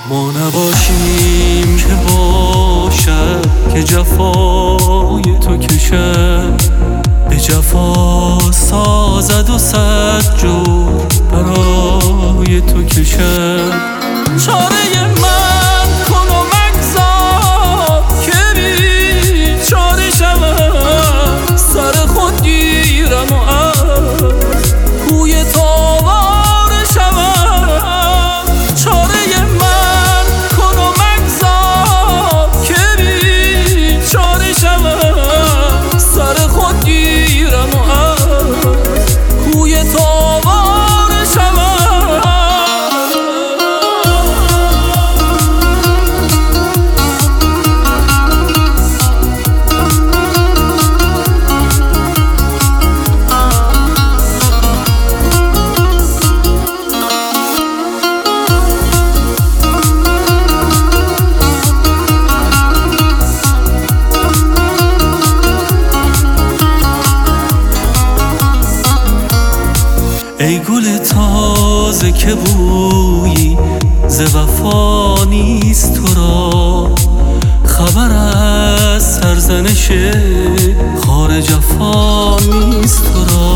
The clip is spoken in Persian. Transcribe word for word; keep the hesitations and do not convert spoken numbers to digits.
ما نباشیم که باشد که جفای تو کشد، به جفا سازد و صد جور برای تو کشد. چاره من کن و مگذار که بی چاره شوم، سر خود گیرم و از کوی تاوار شوم. چاره من کن و مگذار که بی چاره شوم، سر خود گیرم و از کوی تاوار شوم. ای گل تازه که بویی ز وفا نیست تو را، خبر از سرزنش خار جفا نیست تو را.